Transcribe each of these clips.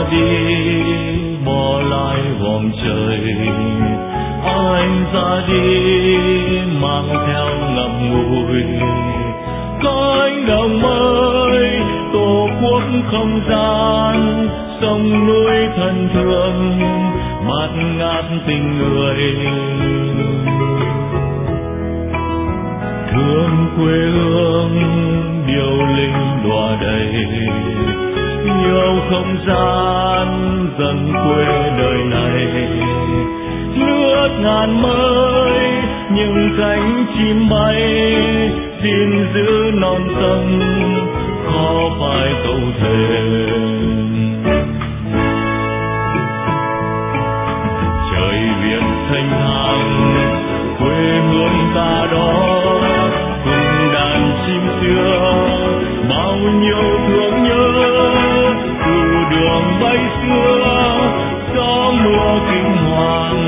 đi bỏ lại vòng trời, anh ra đi mang theo ngậm ngùi cánh đồng mới tổ quốc không gian, sông núi thân thương bạt ngát tình người, thương quê hương điệu linh đọa đầy, yêu không gian dần quê đời này, nước ngàn mới những cánh chim bay, gìn giữ non sông khó phải tâu thề. Trời Việt thanh thang quê hương ta đó, cùng đàn chim xưa bao nhiêu thương nhớ, từ đường bay xưa gió mưa kinh hoàng.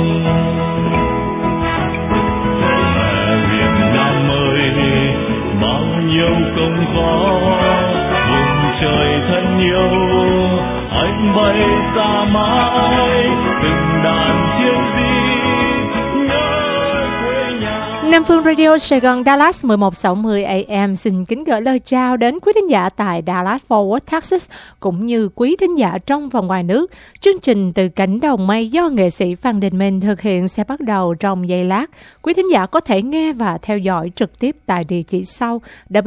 Mẹ Việt Nam ơi bao nhiêu công khó, vùng trời thân yêu anh bay xa mãi, từng đàn chiến sĩ nhớ quê nhà. Nam Phương Radio Sài Gòn Dallas 1160 AM xin kính gửi lời chào đến quý thính giả tại Dallas Fort Worth, Texas, cũng như quý thính giả trong và ngoài nước. Chương trình Từ Cánh Đồng Mây do nghệ sĩ Phan Đình Minh thực hiện sẽ bắt đầu trong giây lát. Quý thính giả có thể nghe và theo dõi trực tiếp tại địa chỉ sau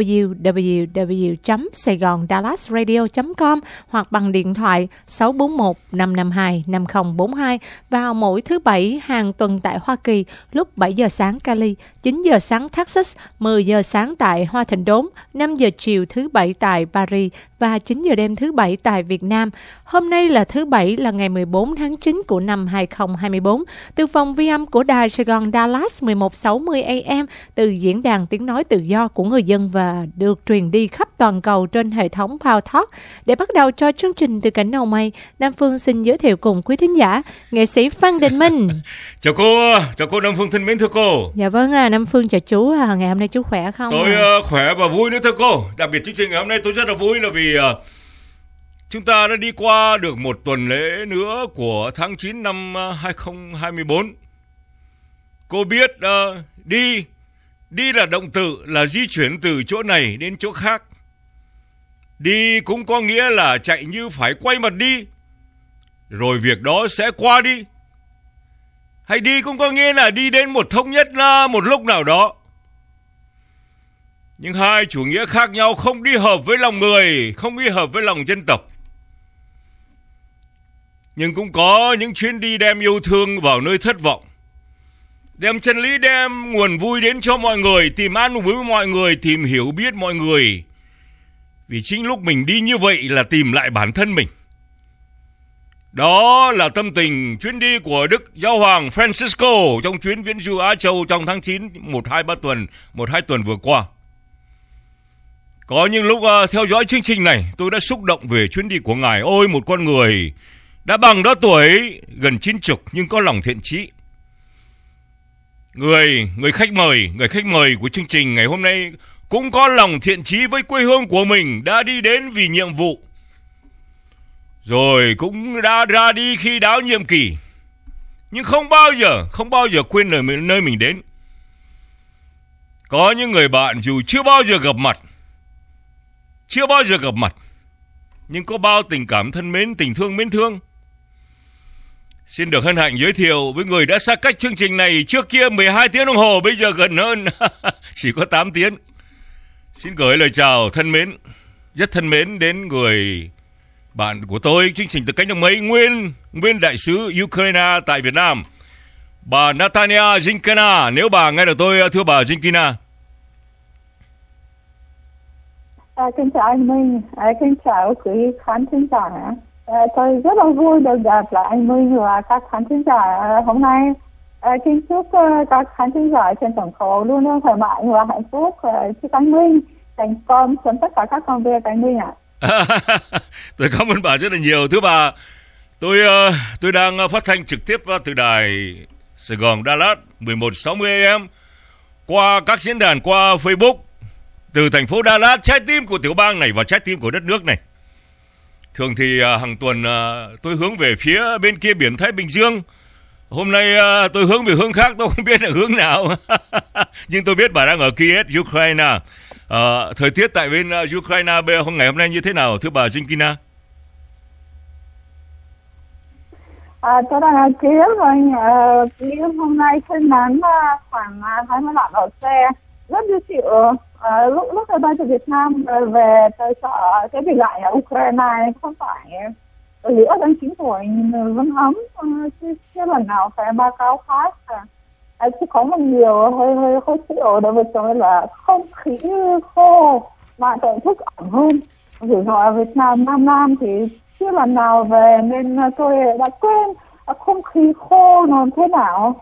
www.saigondallasradio.com hoặc bằng điện thoại 641 552 5042 vào mỗi thứ Bảy hàng tuần tại Hoa Kỳ lúc 7 giờ sáng Cali, 9 giờ sáng Texas, 10 giờ sáng tại Hoa Thịnh Đốn, 5 giờ chiều thứ Bảy tại Paris và 9 giờ đêm thứ Bảy tại Việt Nam. Hôm nay là thứ Bảy là ngày 14 tháng 9 của năm 2024. Từ phòng vi âm của Đài Sài Gòn Dallas 1160 AM, từ diễn đàn tiếng nói tự do của người dân và được truyền đi khắp toàn cầu trên hệ thống Power Talk. Để bắt đầu cho chương trình Từ Cánh Đồng Mây, Nam Phương xin giới thiệu cùng quý thính giả nghệ sĩ Phan Đình Minh. Chào cô Nam Phương thân mến thưa cô. Dạ vâng, Nam Phương chào chú. Ngày hôm nay chú khỏe không? Tôi khỏe và vui nữa thưa cô. Đặc biệt chương trình ngày hôm nay tôi rất là vui là vì chúng ta đã đi qua được một tuần lễ nữa của tháng 9 năm 2024. Cô biết đi là động từ, là di chuyển từ chỗ này đến chỗ khác. Đi cũng có nghĩa là chạy như phải quay mặt đi, rồi việc đó sẽ qua đi. Hay đi cũng có nghĩa là đi đến một thống nhất một lúc nào đó. Nhưng hai chủ nghĩa khác nhau, không đi hợp với lòng người, không đi hợp với lòng dân tộc. Nhưng cũng có những chuyến đi đem yêu thương vào nơi thất vọng, đem chân lý, đem nguồn vui đến cho mọi người, tìm an ủi với mọi người, tìm hiểu biết mọi người. Vì chính lúc mình đi như vậy là tìm lại bản thân mình. Đó là tâm tình chuyến đi của Đức Giáo hoàng Francisco trong chuyến viễn du Á Châu trong tháng 9 1-2 tuần vừa qua. Có những lúc theo dõi chương trình này, tôi đã xúc động về chuyến đi của Ngài. Ôi, một con người đã bằng đó tuổi, gần 90 nhưng có lòng thiện chí. Người khách mời của chương trình ngày hôm nay cũng có lòng thiện chí với quê hương của mình, đã đi đến vì nhiệm vụ, rồi cũng đã ra đi khi đáo nhiệm kỳ, nhưng không bao giờ quên nơi mình đến. Có những người bạn dù chưa bao giờ gặp mặt, nhưng có bao tình cảm thân mến, tình thương mến thương. Xin được hân hạnh giới thiệu với người đã xa cách chương trình này trước kia 12 tiếng đồng hồ, bây giờ gần hơn chỉ có 8 tiếng. Xin gửi lời chào thân mến, rất thân mến đến người bạn của tôi, chương trình Từ Cánh Đồng Mây, nguyên đại sứ Ukraine tại Việt Nam, bà Natalia Zinkina. Nếu bà nghe được tôi, thưa bà Zinkina. Kính chào anh Minh, kính chào quý khán thính giả. Tôi rất là vui được gặp lại anh Minh và các khán thính giả hôm nay. Kính chúc các khán thính giả trên toàn cầu luôn luôn khỏe mạnh và hạnh phúc. Chúc anh Minh thành công trong tất cả các công việc anh Minh ạ. Tôi cảm ơn bà rất là nhiều. Thưa bà, tôi đang phát thanh trực tiếp từ đài Sài Gòn Dallas 1160 AM qua các diễn đàn, qua Facebook, từ thành phố Dallas, trái tim của tiểu bang này và trái tim của đất nước này. Thường thì hàng tuần tôi hướng về phía bên kia biển Thái Bình Dương. Hôm nay tôi hướng về hướng khác, tôi không biết là hướng nào. Nhưng tôi biết bà đang ở Kiev, Ukraine. Thời tiết tại bên Ukraine ngày hôm nay như thế nào thưa bà Jinkina? Tôi đang ở Kiev rồi. Kiev hôm nay thiên nắng khoảng 25 độ C, rất dễ chịu. Lúc tôi bay từ Việt Nam về, tôi sợ cái bị lại ở Ukraine không phải lửa đang chín tuổi vẫn ấm, chứ lần nào phải báo cáo khác. Chứ có một điều hơi khó chịu đối với tôi là không khí khô mà tôi thích ẩm hơn. Vì ở Việt Nam Nam thì chưa lần nào về nên tôi đã quên không khí khô nó thế nào.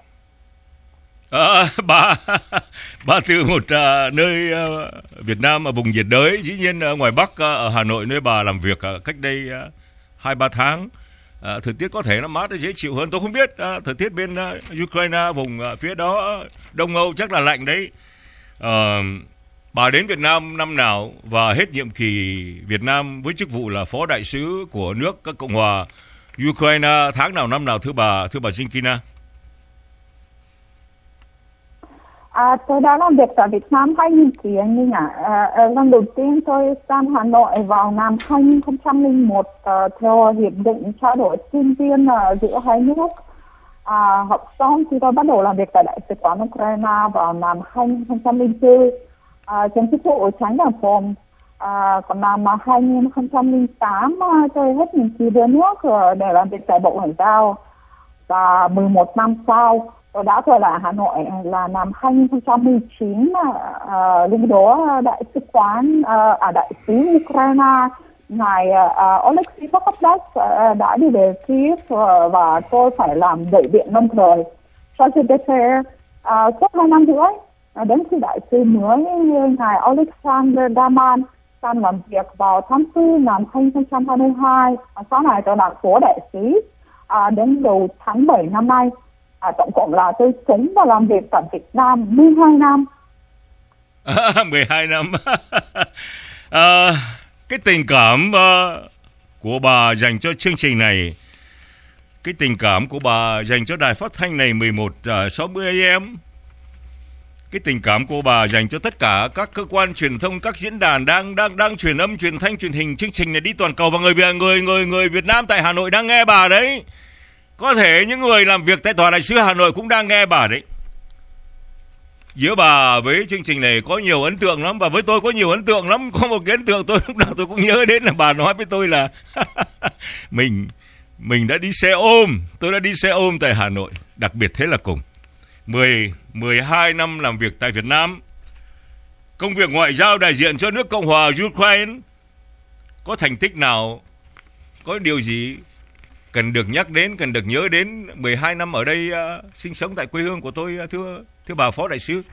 Bà từ một nơi Việt Nam ở vùng nhiệt đới, dĩ nhiên ngoài Bắc ở Hà Nội nơi bà làm việc cách đây 2-3 tháng. Thời tiết có thể nó mát dễ chịu hơn, tôi không biết. Thời tiết bên Ukraine vùng phía đó Đông Âu chắc là lạnh đấy. Bà đến Việt Nam năm nào và hết nhiệm kỳ Việt Nam với chức vụ là phó đại sứ của nước các Cộng hòa Ukraine tháng nào năm nào thưa bà Jinkina? Tôi đã làm việc tại Việt Nam 2 nhiệm kỳ anh Minh ạ. Lần đầu tiên tôi sang Hà Nội vào năm 2001 theo hiệp định trao đổi sinh viên giữa hai nước. Học xong thì tôi bắt đầu làm việc tại Đại sứ quán Ukraine vào năm 2004 trên chức vụ tránh văn phòng. Còn năm 2008 tôi hết nhiệm kỳ về nước để làm việc tại Bộ Ngoại giao. Và 11 năm sau tôi đã trở lại Hà Nội là năm 2019, lúc đó đại sứ quán đại sứ Ukraine ngài Oleksiy Popovdach đã đi về Kiev và tôi phải làm đại biện lâm thời cho CDC suốt 2 năm rưỡi đến khi đại sứ mới ngài Alexander Daman sang làm việc vào tháng 4 năm 2022. Sau này tôi làm phó đại sứ đến đầu tháng 7 năm nay. Tổng cộng là tôi sống và làm việc tại Việt Nam 12 năm. 12 năm. Cái tình cảm của bà dành cho chương trình này, cái tình cảm của bà dành cho đài phát thanh này 1160 AM, cái tình cảm của bà dành cho tất cả các cơ quan truyền thông, các diễn đàn đang truyền âm, truyền thanh, truyền hình chương trình này đi toàn cầu, và người Việt Nam tại Hà Nội đang nghe bà đấy. Có thể những người làm việc tại Tòa đại sứ Hà Nội cũng đang nghe bà đấy. Giữa bà với chương trình này có nhiều ấn tượng lắm, và với tôi có nhiều ấn tượng lắm. Có một cái ấn tượng tôi lúc nào tôi cũng nhớ đến là bà nói với tôi là mình đã đi xe ôm, tôi đã đi xe ôm tại Hà Nội. Đặc biệt thế là cùng 12 năm làm việc tại Việt Nam, công việc ngoại giao đại diện cho nước Cộng hòa Ukraine. Có thành tích nào, có điều gì cần được nhắc đến, cần được nhớ đến 12 năm ở đây sinh sống tại quê hương của tôi thưa bà phó đại sứ?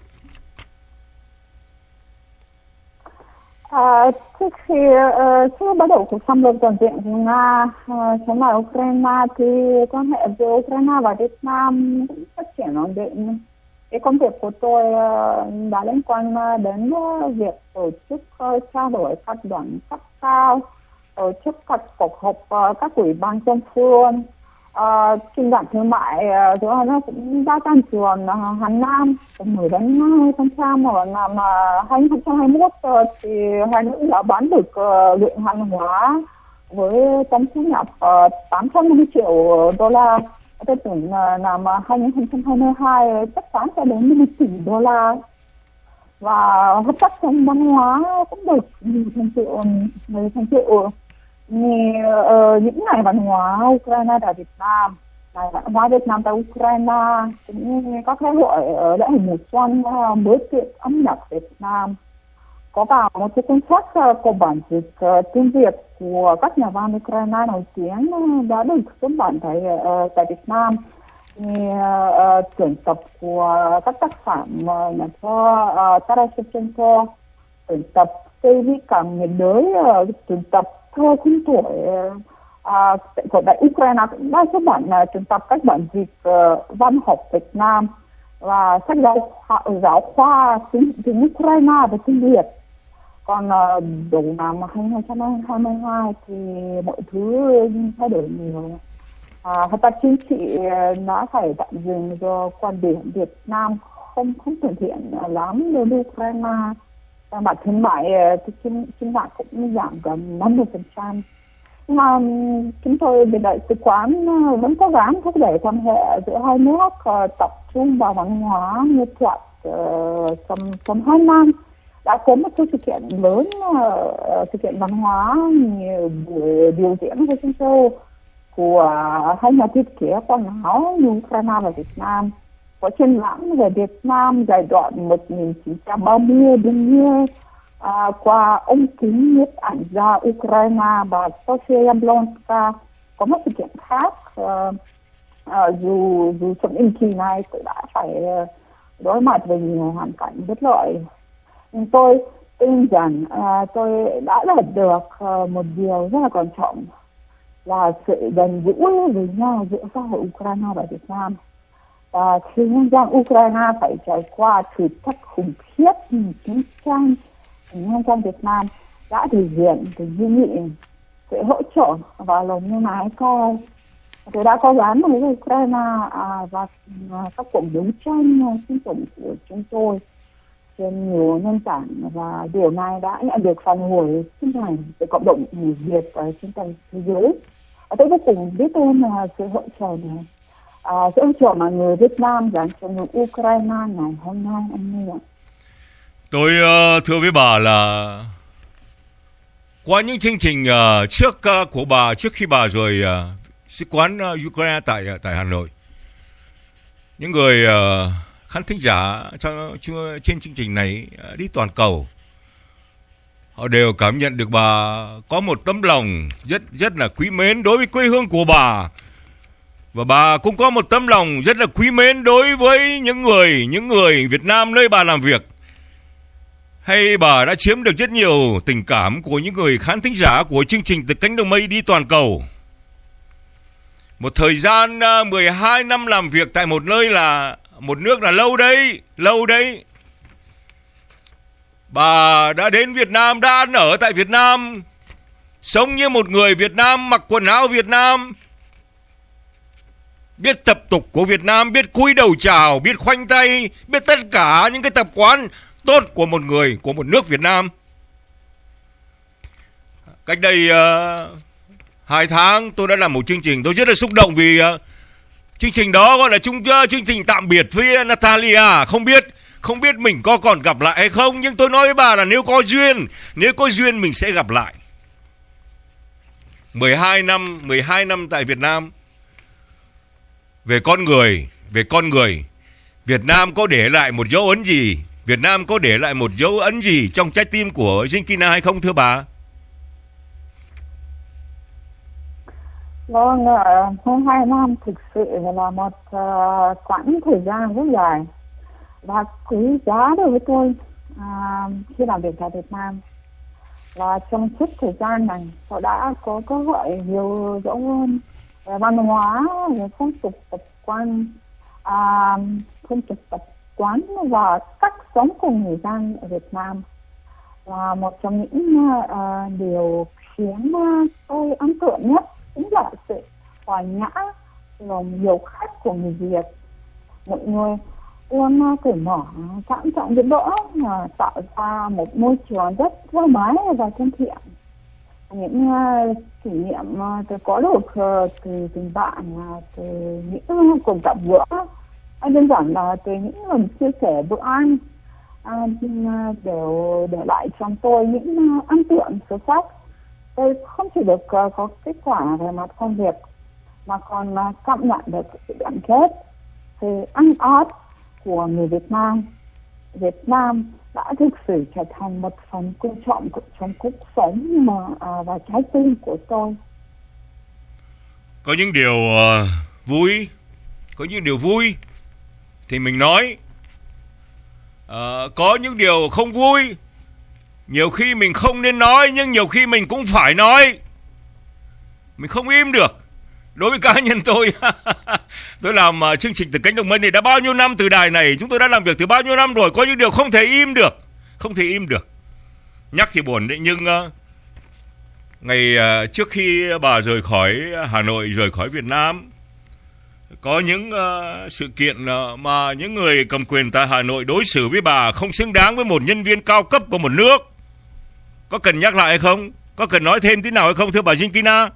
Trước khi chưa bắt đầu cuộc xâm lược toàn diện của Nga chống lại Ukraine thì quan hệ giữa Ukraine và Việt Nam cũng phát triển ổn định. Cái công việc của tôi đã liên quan đến việc tổ chức trao đổi các đoàn cấp cao, tổ chức các cuộc họp các ủy ban song phương, kinh doanh thương mại giữa hai nước cũng đã tăng trưởng hàng năm, từ 10 đến 20%. Ở năm 2021 thì hai nước đã bán được lượng hàng hóa với tổng thu nhập 850 triệu đô la. Tôi tưởng năm 2022 chắc chắn sẽ đến 10 tỷ đô la. Và hợp tác trong văn hóa cũng được nhiều thành tựu. Những ngày văn hóa Ukraine tại Việt Nam, ngày văn hóa Việt Nam tại Ukraine, cũng các lễ hội ở lễ hội mùa xuân, bữa tiệc âm nhạc Việt Nam, có vào một cái cuốn sách của bản dịch tiếng Việt của các nhà văn Ukraine nổi tiếng đã được xuất bản tại Việt Nam. Tuyển tập của các tác phẩm nhà thơ Taras Shevchenko, tuyển tập Cây vi cảm nhiệt đới, tuyển tập thơ khung tuổi của đại Ukraine cũng đã xuất bản tuyển tập các bản dịch văn học Việt Nam và sách giáo khoa tiếng Ukraine và tiếng Việt. Còn đầu năm 2022 thì mọi thứ thay đổi nhiều. Hợp tác chính trị đã phải tạm dừng do quan điểm Việt Nam không thân thiện lắm đối với Ukraine. Bản thương mại chính bạc cũng giảm gần 50%. Nhưng mà chúng tôi bên đại sứ quán vẫn cố gắng thúc đẩy quan hệ giữa hai nước, tập trung vào văn hóa nghệ thuật. Trong 2 năm đã có một sự kiện lớn, sự kiện văn hóa, nhiều buổi biểu diễn với chúng tôi của hai nhà thiết kế quần áo như Ukraine và Việt Nam, có triển lãm về Việt Nam giai đoạn 1930 đến như qua ống kính nhiếp ảnh gia Ukraine và Sofia Jablonska. Có một sự kiện khác, dù trong nhiệm kỳ này tôi đã phải đối mặt với nhiều hoàn cảnh bất lợi, nhưng tôi tin rằng tôi đã đạt được một điều rất là quan trọng là sự gần gũi với nhau giữa xã hội Ukraine và Việt Nam. Và khi nhân dân Ukraine phải trải qua thử thách khủng khiếp như chiến tranh, nhân dân Việt Nam đã thể hiện cái duy nghị, sự hỗ trợ và lòng nhân ái coi. Tôi đã cố gắng với Ukraine và các cuộc đấu tranh chính thống của chúng tôi trên nhiều nền tảng, và điều này đã nhận được phản hồi chân thành từ cộng đồng người Việt ở trên toàn thế giới. Tôi vô cùng biết ơn sự hỗ trợ này, sự hỗ trợ mà người Việt Nam dành cho người Ukraine ngày hôm nay anh ạ. Tôi thưa với bà là qua những chương trình trước của bà, trước khi bà rời sứ quán Ukraine tại Hà Nội, những người khán thính giả trên chương trình này đi toàn cầu, họ đều cảm nhận được bà có một tấm lòng rất là quý mến đối với quê hương của bà, và bà cũng có một tấm lòng rất là quý mến đối với những người Việt Nam nơi bà làm việc. Hay bà đã chiếm được rất nhiều tình cảm của những người khán thính giả của chương trình Từ Cánh Đồng Mây đi toàn cầu. Một thời gian 12 năm làm việc tại một nơi là một nước là lâu đấy. Bà đã đến Việt Nam, đã ăn ở tại Việt Nam, sống như một người Việt Nam, mặc quần áo Việt Nam, biết tập tục của Việt Nam, biết cúi đầu chào, biết khoanh tay, biết tất cả những cái tập quán tốt của một nước Việt Nam. Cách đây 2 tháng tôi đã làm một chương trình, tôi rất là xúc động vì chương trình đó gọi là chương trình tạm biệt với Natalia. Không biết mình có còn gặp lại hay không, nhưng tôi nói với bà là nếu có duyên mình sẽ gặp lại. 12 năm tại Việt Nam. Về con người, Việt Nam có để lại một dấu ấn gì? Việt Nam có để lại một dấu ấn gì trong trái tim của Jinkina hay không thưa bà? Vâng, hơn 2 năm thực sự là một quãng thời gian rất dài và quý giá đối với tôi khi làm việc tại Việt Nam. Và trong suốt thời gian này tôi đã có cơ hội hiểu rõ hơn về văn hóa, về phong tục tập quán, và cách sống của người dân ở Việt Nam. Và một trong những điều khiến tôi ấn tượng nhất chính là sự hòa nhã, lòng hiếu khách của người Việt. Mọi người luôn cởi mở, sẵn sàng giúp đỡ, tạo ra một môi trường rất thoải mái và thân thiện. Những kỷ niệm tôi có được từ tình bạn, từ những cuộc gặp gỡ, đơn giản là từ những lần chia sẻ bữa ăn, đều để lại trong tôi những ấn tượng sâu sắc. Tôi không chỉ được có kết quả về mặt công việc mà còn cảm nhận được sự đoàn kết, sự ăn át của người Việt Nam. Việt Nam đã thực sự trở thành một phần quan trọng trong cuộc sống và trái tim của tôi. Có những điều vui thì mình nói. Có những điều không vui, nhiều khi mình không nên nói, nhưng nhiều khi mình cũng phải nói. Mình không im được. Đối với cá nhân tôi tôi làm chương trình Từ Cánh Đồng Mây này đã bao nhiêu năm, từ đài này chúng tôi đã làm việc từ bao nhiêu năm rồi. Có những điều không thể im được. Nhắc thì buồn đấy, nhưng ngày trước khi bà rời khỏi Hà Nội, rời khỏi Việt Nam, có những sự kiện mà những người cầm quyền tại Hà Nội đối xử với bà không xứng đáng với một nhân viên cao cấp của một nước. Có cần nhắc lại hay không? Có cần nói thêm tí nào hay không, thưa bà Jinkina?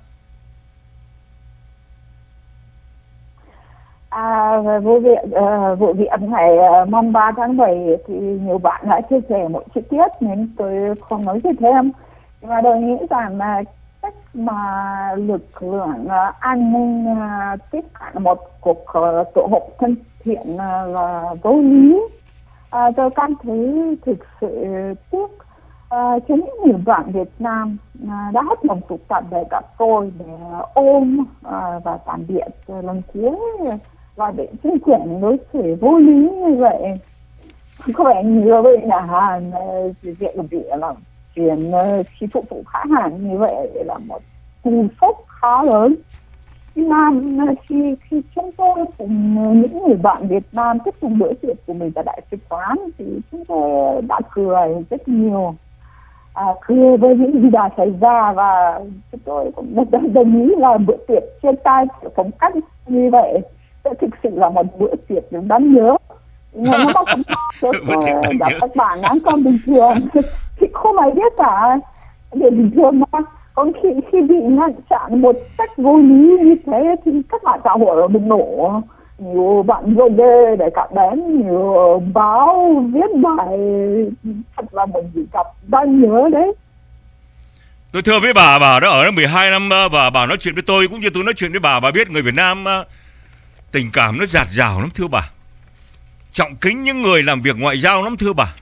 Vụ việc ngày mùng 3 tháng 7 thì nhiều bạn đã chia sẻ một chi tiết nên tôi không nói gì thêm. Nhưng mà tôi nghĩ rằng là cách mà lực lượng an ninh tiếp cận một cuộc tụ họp thân thiện là vô lý. Tôi cảm thấy thực sự tiếc cho những người bạn Việt Nam đã hết lòng tụ tập để gặp tôi, để ôm và tạm biệt lần cuối, và để chính quyền đối xử vô lý như vậy. Có vẻ như vậy là việc bị là chuyện khi phụ khá hạn như vậy là một cú sốc khá lớn. Nhưng mà khi chúng tôi cùng những người bạn Việt Nam tiếp tục bữa tiệc của mình tại đại sứ quán thì chúng tôi đã cười rất nhiều, cười với những gì đã xảy ra, và chúng tôi cũng đồng ý là bữa tiệc trên tay phong cách như vậy thực sự là một bữa tiệc đáng nhớ. Nó có phong cách đã các bạn ăn cơm bình thường thì không ai biết cả, để bình thường mà. Còn khi bị ngăn chặn một cách vô lý như thế thì các bạn xã hội bùng nổ. Nhiều bạn vô đê để cả đến, nhiều báo viết bài, thật là một gì gặp đáng nhớ đấy. Tôi thưa với bà đã ở đó 12 năm và bà nói chuyện với tôi cũng như tôi nói chuyện với bà biết người Việt Nam tình cảm nó dạt dào lắm, thưa bà. Trọng kính những người làm việc ngoại giao lắm, thưa bà.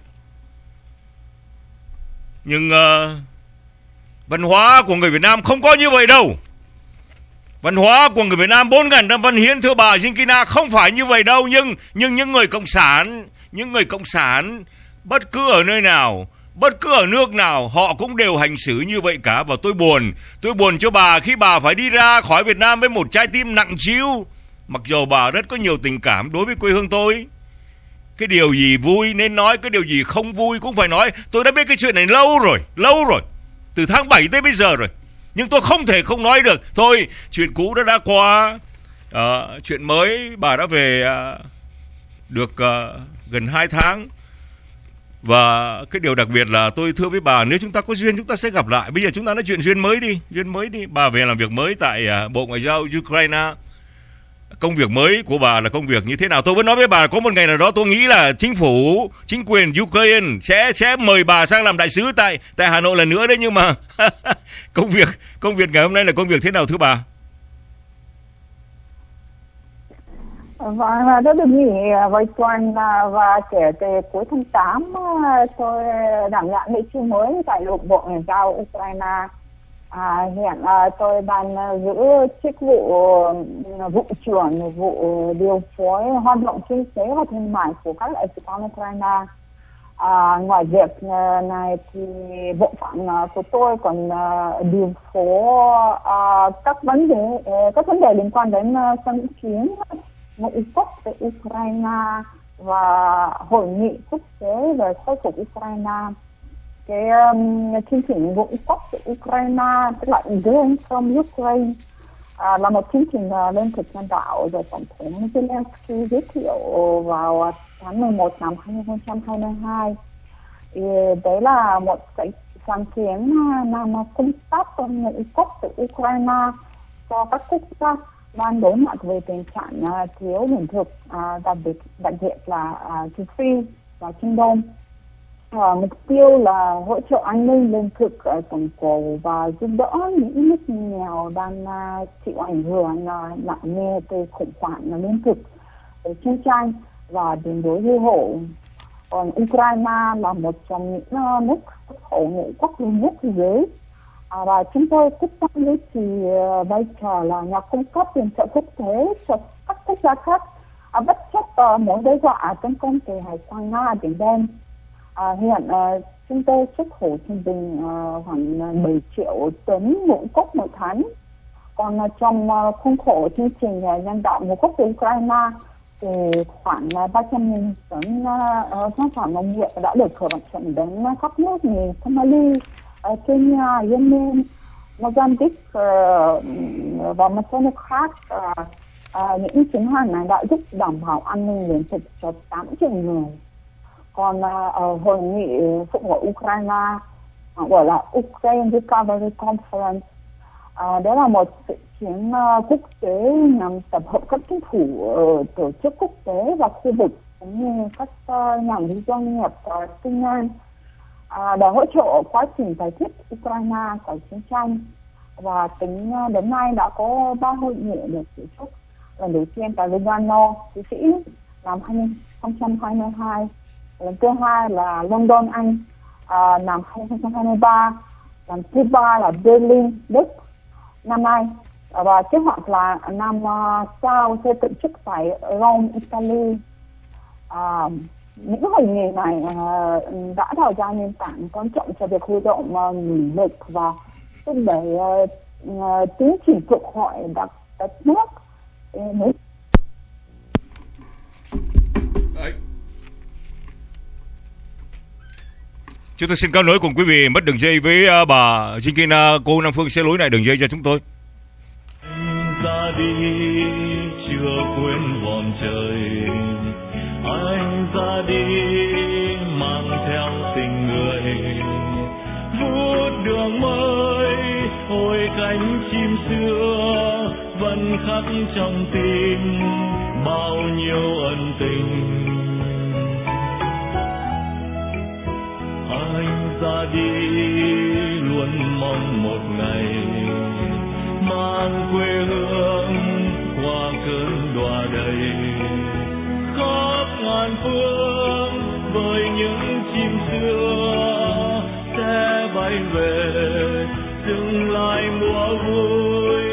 Nhưng văn hóa của người Việt Nam không có như vậy đâu. Văn hóa của người Việt Nam 4.000 năm văn hiến, thưa bà Jinkina, không phải như vậy đâu. Nhưng những người cộng sản bất cứ ở nơi nào, bất cứ ở nước nào, họ cũng đều hành xử như vậy cả. Và tôi buồn cho bà khi bà phải đi ra khỏi Việt Nam với một trái tim nặng trĩu, mặc dù bà rất có nhiều tình cảm đối với quê hương tôi. Cái điều gì vui nên nói, cái điều gì không vui cũng phải nói. Tôi đã biết cái chuyện này lâu rồi, từ tháng 7 tới bây giờ rồi. Nhưng tôi không thể không nói được. Thôi, chuyện cũ đã qua. Chuyện mới, bà đã về được gần 2 tháng. Và cái điều đặc biệt là tôi thưa với bà, nếu chúng ta có duyên chúng ta sẽ gặp lại. Bây giờ chúng ta nói chuyện duyên mới đi. Bà về làm việc mới tại Bộ Ngoại giao Ukraine. Công việc mới của bà là công việc như thế nào? Tôi vẫn nói với bà, có một ngày nào đó tôi nghĩ là chính quyền Ukraine sẽ mời bà sang làm đại sứ tại Hà Nội lần nữa đấy. Nhưng mà công việc ngày hôm nay là công việc thế nào, thưa bà? Vâng, tôi được nghỉ vài tuần và kể từ cuối tháng 8 tôi đảm nhận vị trí mới tại Bộ Ngoại giao Ukraine. Hiện tôi đang giữ chức vụ trưởng vụ điều phối hoạt động kinh tế và thương mại của các đại sứ quán Ukraine. Ngoài việc này thì bộ phận của tôi còn điều phối các vấn đề liên quan đến sáng kiến ngũ cốc về Ukraine và hội nghị quốc tế về khôi phục Ukraine. Cái chương trình ngũ cốc của Ukraine, tức là Grain from Ukraine, là một chương trình lương thực nhân đạo do Tổng thống Zelensky giới thiệu vào tháng 11 năm 2022. Thì đấy là một cái sáng kiến làm cung cấp ngũ cốc từ Ukraine cho các quốc gia đang đối mặt với tình trạng thiếu lương thực, đặc biệt là châu Phi và Trung Đông. Mục tiêu là hỗ trợ an ninh lương thực toàn cầu và giúp đỡ những nước nghèo đang chịu ảnh hưởng nặng nề từ khủng hoảng lương thực, chiến tranh và biến đổi khí hậu. Còn Ukraine là một trong những nước xuất khẩu ngũ cốc lớn nhất thế giới, và chúng tôi quyết tâm duy trì vai trò là nhà cung cấp viện trợ quốc tế cho các quốc gia khác, bất chấp mối đe dọa tấn công từ hải quan Nga Biển Đen. Hiện chúng tôi xuất khẩu trung bình khoảng 7 triệu tấn ngũ cốc mỗi tháng. Còn trong khuôn khổ chương trình nhân đạo ngũ cốc từ Ukraine, thì khoảng 300.000 tấn nông sản nông nghiệp đã được khởi vận chuyển đến các nước như Somalia, Kenya, Yemen, Mozambique và một số nước khác. Những chuyến hàng này đã giúp đảm bảo an ninh lương thực cho 8 triệu người. Còn ở hội nghị phụ hộ Ukraine gọi là Ukraine Recovery Conference, đó là một sự kiện quốc tế nhằm tập hợp các chính phủ, tổ chức quốc tế và khu vực cũng như các nhà doanh nghiệp tư nhân để hỗ trợ quá trình giải quyết Ukraine khỏi chiến tranh. Và tính đến nay đã có 3 hội nghị được tổ chức. Lần đầu tiên tại Lugano, Thụy Sĩ năm 2022, lần thứ hai là London, Anh năm 2023, lần thứ ba là Berlin, Đức năm nay, và kế hoạch là năm sau sẽ tổ chức tại Rome, Italy. Những hội nghị này đã tạo ra nền tảng quan trọng cho việc huy động nguồn lực và thúc đẩy tiến trình phục hồi đất nước. Chúng tôi xin cáo lỗi cùng quý vị mất đường dây với bà Jingkina. Cô Nam Phương sẽ nối lại đường dây cho chúng tôi. Anh ra đi chưa quên vòm trời, anh ra đi mang theo tình người, vút đường mới hồi cánh chim xưa vẫn khắc trong tim bao nhiêu ân tình. Anh ra đi luôn mong một ngày mang quê hương qua cơn đọa đầy, khắp ngàn phương với những chim xưa sẽ bay về dừng lại mùa vui.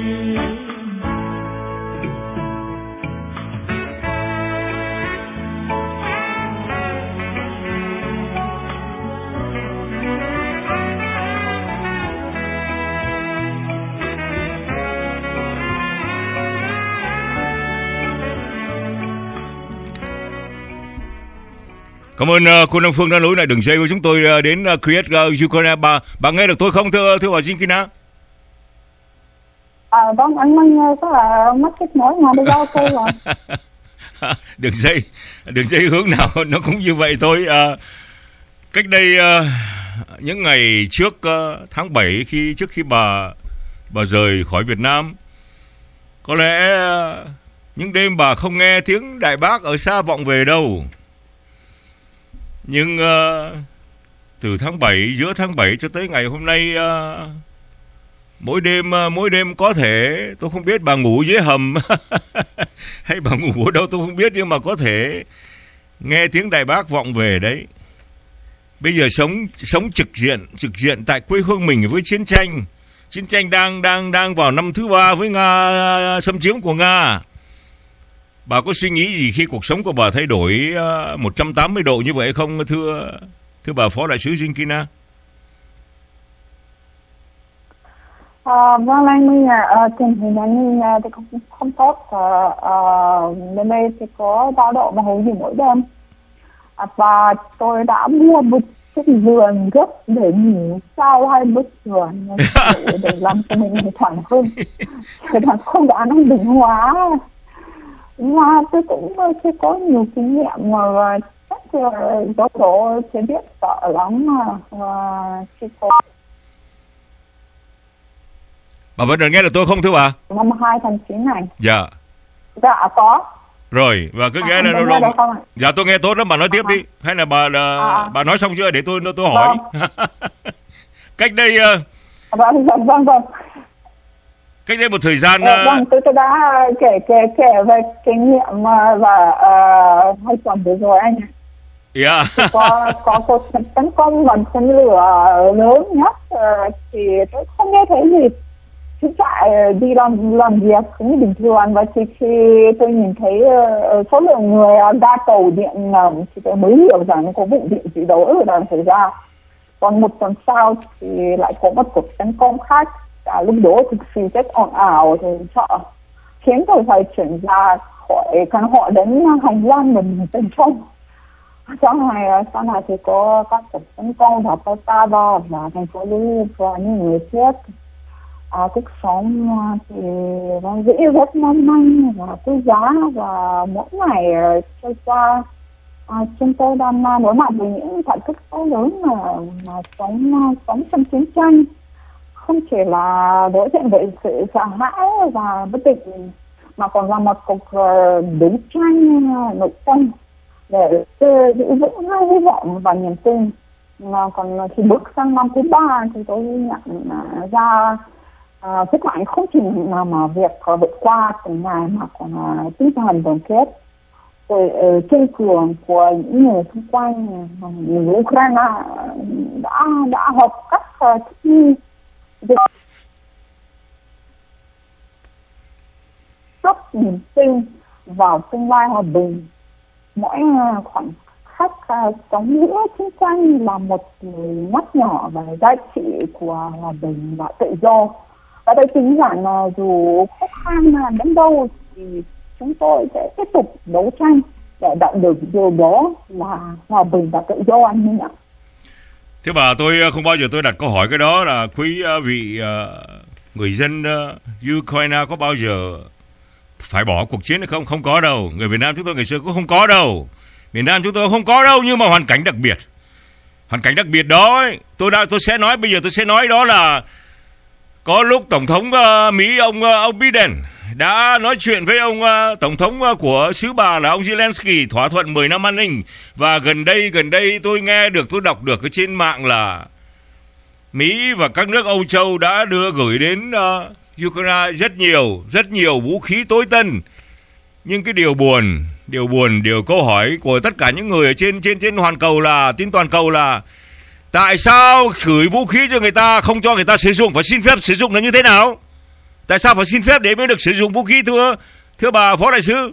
Cảm ơn cô Nam Phương đã nối lại đường dây với chúng tôi đến Create Ukraine. Bà nghe được tôi không thưa bà Jingkina? Vâng, anh Minh có là mất kết nối mà bây giờ tôi rồi. đường dây hướng nào nó cũng như vậy thôi. Cách đây những ngày trước tháng 7 trước khi bà rời khỏi Việt Nam, có lẽ những đêm bà không nghe tiếng Đại Bác ở xa vọng về đâu. Nhưng từ tháng 7, giữa tháng 7 cho tới ngày hôm nay, mỗi đêm có thể, tôi không biết bà ngủ dưới hầm hay bà ngủ ở đâu tôi không biết, nhưng mà có thể nghe tiếng Đại Bác vọng về đấy. Bây giờ sống trực diện tại quê hương mình với chiến tranh đang vào năm thứ 3 với Nga, xâm chiếm của Nga. Bà có suy nghĩ gì khi cuộc sống của bà thay đổi 180 độ như vậy không, thưa bà Phó Đại sứ Jingkina? Vâng, anh Minh tình hình an ninh thì không tốt. Bên đây thì có báo động và hầu gì mỗi đêm. Và tôi đã mua một chiếc giường gấp để ngủ sau 2 bức giường để làm cho mình thoải hơn. Thế là không đã năng bình hóa. Mà tôi cũng chưa có nhiều kinh nghiệm mà chắc do đó chưa biết sợ lắm mà chưa có. Bà vẫn nghe được tôi không thưa bà? Năm 2 tháng 9 này. Dạ. Dạ có. Rồi, và cứ nghe đâu đâu. Dạ tôi nghe tốt lắm, bà nói tiếp đi. Hay là bà nói xong chưa để tôi hỏi. Cách đây Vâng. Cách đây một thời gian vâng, tôi đã kể về kinh nghiệm và 2 tuần vừa rồi anh ạ. Yeah. có cuộc tấn công bằng tên lửa lớn nhất thì tôi không nghe thấy gì. Chúng chạy đi làm việc cũng bình thường, và khi tôi nhìn thấy số lượng người ra tàu điện ngầm thì tôi mới hiểu rằng có vụ điện gì đó ở đang xảy ra. Còn một tuần sau thì lại có một cuộc tấn công khác. Lúc đó thực sự rất ồn ào, thì sợ khiến tôi phải chuyển ra họ đến hành lang mình tấn công. Sau này thì có các cuộc tấn công vào Poltava và thành phố Lviv và những người chết. Cuộc sống thì nó dễ rất mong manh và quý giá, và mỗi ngày trôi qua chúng tôi đang đối mặt với những thách thức to lớn mà sống trong chiến tranh, không chỉ là đối diện với sự sợ hãi và bất định mà còn là một cuộc đấu tranh nội tâm để giữ vững hy vọng và niềm tin. Còn khi bước sang năm thứ 3 thì tôi nhận ra sức mạnh không chỉ là mà việc vượt qua từng ngày mà còn là tinh thần đoàn kết trên cường của những người xung quanh. Người Ukraine đã học cách thích nghi rất niềm tin vào tương lai hòa bình. Mỗi khoảnh khắc sống giữa chiến tranh là một nhắc nhỏ về giá trị của hòa bình và tự do. Và tôi tin rằng dù khó khăn đến đâu thì chúng tôi sẽ tiếp tục đấu tranh để đạt được điều đó là hòa bình và tự do, anh Minh ạ. Thế bà, tôi không bao giờ tôi đặt câu hỏi cái đó là quý vị người dân Ukraine có bao giờ phải bỏ cuộc chiến hay không? Không có đâu. Người Việt Nam chúng tôi ngày xưa cũng không có đâu. Miền Nam chúng tôi không có đâu, nhưng mà hoàn cảnh đặc biệt. Hoàn cảnh đặc biệt đó ấy, tôi sẽ nói bây giờ, tôi sẽ nói đó là có lúc Tổng thống Mỹ ông Biden đã nói chuyện với ông Tổng thống của xứ bà là ông Zelensky, thỏa thuận 10 năm an ninh. Và gần đây tôi nghe được, tôi đọc được ở trên mạng là Mỹ và các nước Âu Châu đã gửi đến Ukraine rất nhiều vũ khí tối tân. Nhưng cái điều câu hỏi của tất cả những người ở trên hoàn cầu là trên toàn cầu là tại sao gửi vũ khí cho người ta không cho người ta sử dụng, phải xin phép sử dụng là như thế nào? Tại sao phải xin phép để mới được sử dụng vũ khí, thưa bà Phó Đại sứ?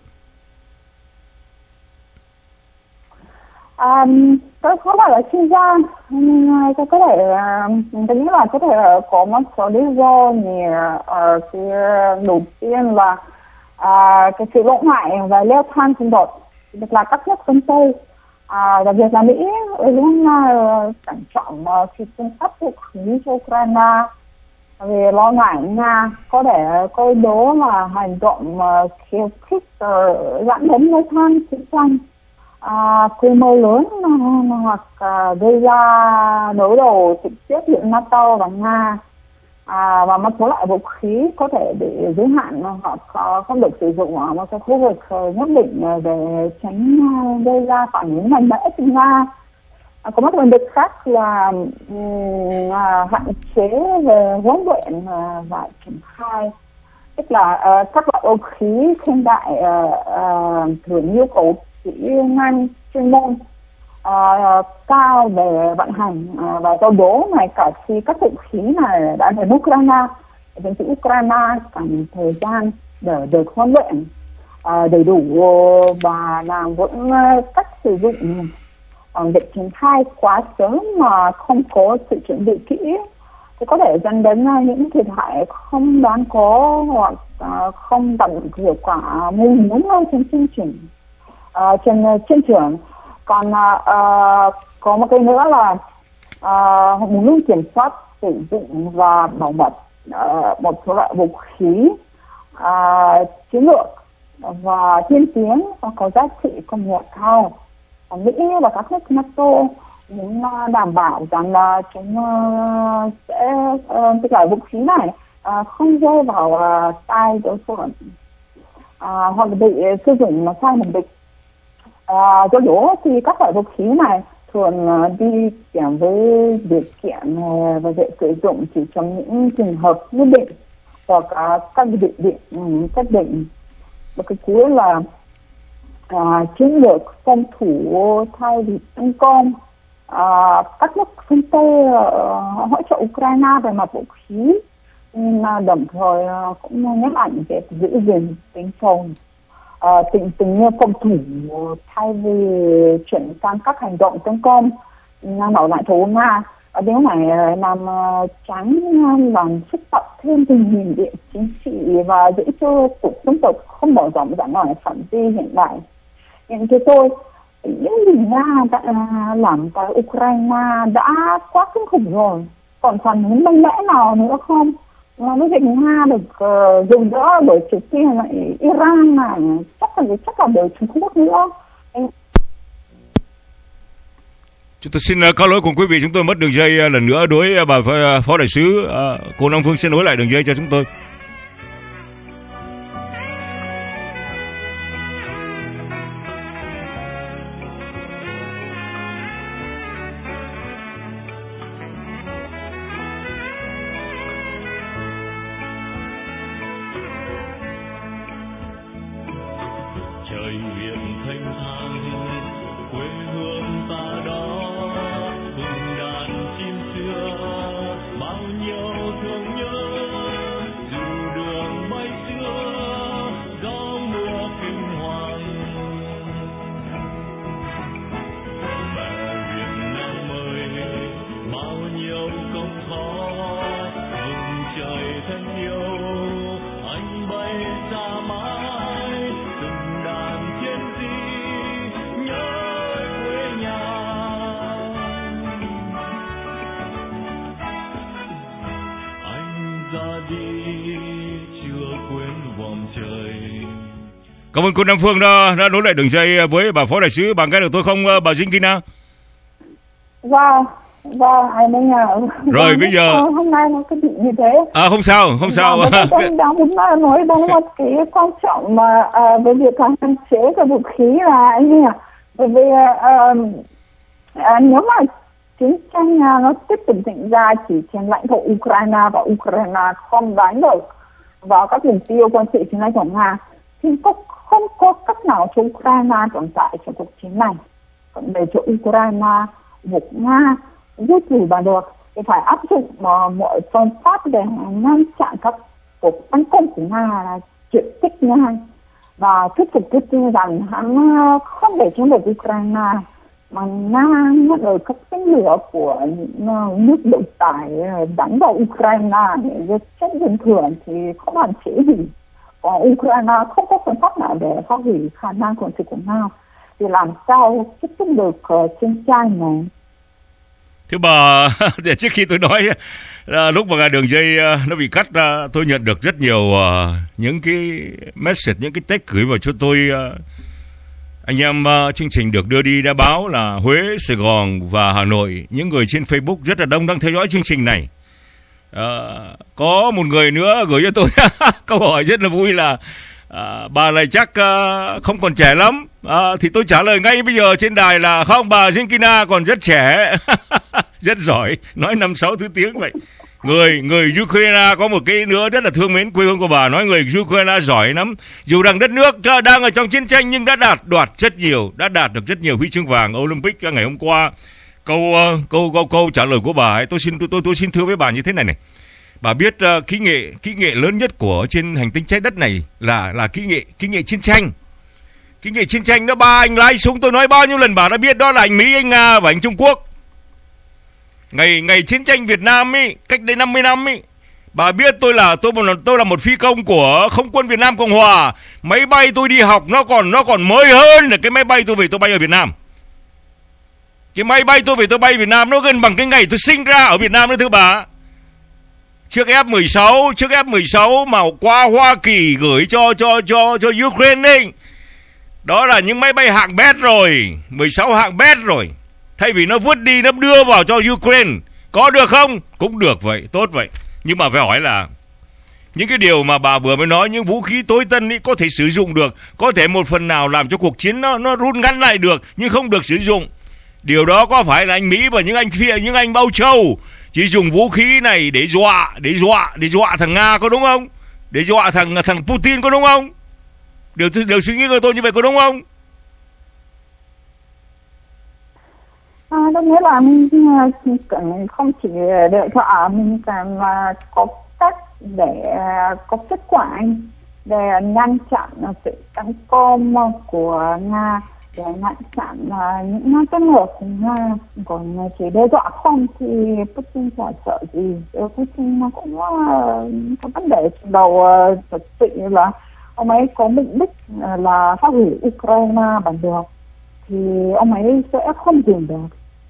Tôi không phải là chuyên gia, nhưng tôi có thể tôi nghĩ là có thể có một số lý do. Thì đầu tiên là cái sự lo ngại và leo thang xung đột, đặc là các nước phương Tây, đặc biệt là Mỹ luôn cẩn trọng khi cung cấp vũ khí cho Ukraine, vì lo ngại Nga có thể coi đó là hành động khiêu khích dẫn đến leo thang chiến tranh quy mô lớn hoặc gây ra đối đầu trực tiếp giữa NATO và Nga. Và một số loại vũ khí có thể bị giới hạn hoặc không được sử dụng ở một cái khu vực nhất định để tránh gây ra phản ứng mạnh mẽ từ Nga. Có một vấn đề khác là hạn chế về huấn luyện và triển khai, tức là các loại vũ khí hiện đại thường yêu cầu kỹ năng chuyên môn cao về vận hành, và do đó này cả khi các vũ khí này đã đến Ukraine, chiến sĩ Ukraine cần thời gian để được huấn luyện đầy đủ và làm vững cách sử dụng. Việc triển khai quá sớm mà không có sự chuẩn bị kỹ thì có thể dẫn đến những thiệt hại không đáng có hoặc không đạt được hiệu quả mong muốn trên chương trình trên chiến trường. Còn có một cái nữa là muốn luôn kiểm soát sử dụng và bảo mật một số loại vũ khí chiến lược và tiên tiến và có giá trị công nghệ cao. Mỹ và các nước NATO muốn đảm bảo rằng là chúng sẽ tức là vũ khí này không rơi vào tay đối phương hoặc bị sử dụng sai mục đích. Do đó thì các loại vũ khí này thường đi kèm với điều kiện và việc sử dụng chỉ trong những trường hợp nhất định hoặc các xác định. Và cái cuối là chiến lược phòng thủ thay vì tấn công. Các nước phương Tây hỗ trợ Ukraine về mặt vũ khí, nhưng đồng thời cũng nhấn mạnh về giữ gìn tính phòng tình phòng thủ thay vì chuyển sang các hành động tấn công nhằm bảo lãnh thổ Nga. Điều này làm tránh làm phức tạp thêm tình hình địa chính trị và giữ cho cuộc xung đột không mở rộng ra ngoài phạm vi hiện đại. Nhưng theo tôi, những gì Nga đã làm tại Ukraine đã quá kinh khủng rồi. Còn phần những mạnh mẽ nào nữa không? Nó việc Nga được dùng đỡ bởi Triều Tiên lại Iran là chắc là bởi Trung Quốc nữa. Chúng tôi xin có lỗi cùng quý vị, chúng tôi mất đường dây lần nữa. Đối bà phó đại sứ cô Nam Phương sẽ nối lại đường dây cho chúng tôi. Trời biển thanh thang quê hương ta đó, từng đàn chim xưa bao nhiêu thương nhớ, dù đường bay xưa gió mùa kinh hoàng. Mẹ Việt Nam ơi, bao nhiêu công khó mừng trời thân yêu, anh bay xa mãi từng đàn chiến sĩ nhớ quê nhà. Anh ra đi chưa quên vòng trời. Cảm ơn cô Nam Phương đã nối lại đường dây với bà phó đại sứ. Bạn nghe được tôi không, bà Zingkina? Vâng, anh ấy Rồi bây giờ hôm nay nó cứ bị như thế. không sao. Tôi đang muốn nói đến một cái quan trọng mà với việc hạn chế cái vũ khí là anh ấy bởi vì nếu mà chiến tranh nó tiếp tục diễn ra chỉ trên lãnh thổ Ukraine và Ukraine không đánh được vào các mục tiêu quân sự trên lãnh thổ Nga thì không có cách nào cho Ukraine tồn tại trong cuộc chiến này. Còn để cho Ukraine buộc Nga rút lui bằng được thì phải áp dụng mọi phương pháp để ngăn chặn các cuộc tấn công của Nga là trực tiếp Nga và thuyết phục Putin rằng hắn không để cho được Ukraine mà Nga nhận được các tên lửa của nước đội tải đánh vào Ukraine để giết chết dân thường thì không hạn chế gì. Còn Ukraine không có phương pháp nào để phá hủy khả năng quân sự của Nga thì làm sao kết thúc được chiến tranh này. Thưa bà, trước khi tôi nói lúc mà đường dây nó bị cắt, tôi nhận được rất nhiều những cái message, những cái text gửi vào cho tôi. Anh em chương trình được đưa đi đã báo là Huế, Sài Gòn và Hà Nội, những người trên Facebook rất là đông đang theo dõi chương trình này. Có một người nữa gửi cho tôi câu hỏi rất là vui là bà này chắc không còn trẻ lắm. Thì tôi trả lời ngay bây giờ trên đài là không, bà Zingkina còn rất trẻ. Rất giỏi, nói 5-6 thứ tiếng vậy. Người Ukraine có một cái nữa rất là thương mến quê hương của bà, nói người Ukraine giỏi lắm. Dù rằng đất nước đang ở trong chiến tranh nhưng đã đạt được rất nhiều huy chương vàng Olympic ngày hôm qua. Câu trả lời của bà ấy, tôi xin thưa với bà như thế này. Bà biết kỹ nghệ lớn nhất của trên hành tinh trái đất này là kỹ nghệ chiến tranh. Kỹ nghệ chiến tranh đó, ba anh lái súng, tôi nói bao nhiêu lần bà đã biết, đó là anh Mỹ, anh Nga và anh Trung Quốc. Ngày chiến tranh Việt Nam ấy, cách đây 50 năm ấy, bà biết tôi là một phi công của không quân Việt Nam Cộng Hòa. Máy bay tôi đi học nó còn mới hơn là cái máy bay tôi về tôi bay ở Việt Nam. Cái máy bay tôi về tôi bay Việt Nam nó gần bằng cái ngày tôi sinh ra ở Việt Nam đó thưa bà. Chiếc F-16 mà qua Hoa Kỳ gửi cho Ukraine ấy, đó là những máy bay hạng bét rồi, 16 hạng bét rồi. Thay vì nó vứt đi, nó đưa vào cho Ukraine. Có được không? Cũng được vậy, tốt vậy. Nhưng mà phải hỏi là những cái điều mà bà vừa mới nói, những vũ khí tối tân ấy có thể sử dụng được, có thể một phần nào làm cho cuộc chiến nó rút ngắn lại được, nhưng không được sử dụng. Điều đó có phải là anh Mỹ và những anh Âu Châu chỉ dùng vũ khí này để dọa thằng Nga có đúng không? Để dọa thằng Putin có đúng không? Điều suy nghĩ của tôi như vậy có đúng không? Đó nghĩa là mình cần không chỉ đợi thọ, mình cần có cách để có kết quả để ngăn chặn sự tấn công của Nga để ngăn chặn những tên lửa của Nga. Còn chỉ đe dọa không thì Putin chả sợ gì. Putin cũng có vấn đề trong đầu thật sự là ông ấy có mục đích là phá hủy Ukraine bằng được thì ông ấy sẽ không dừng được.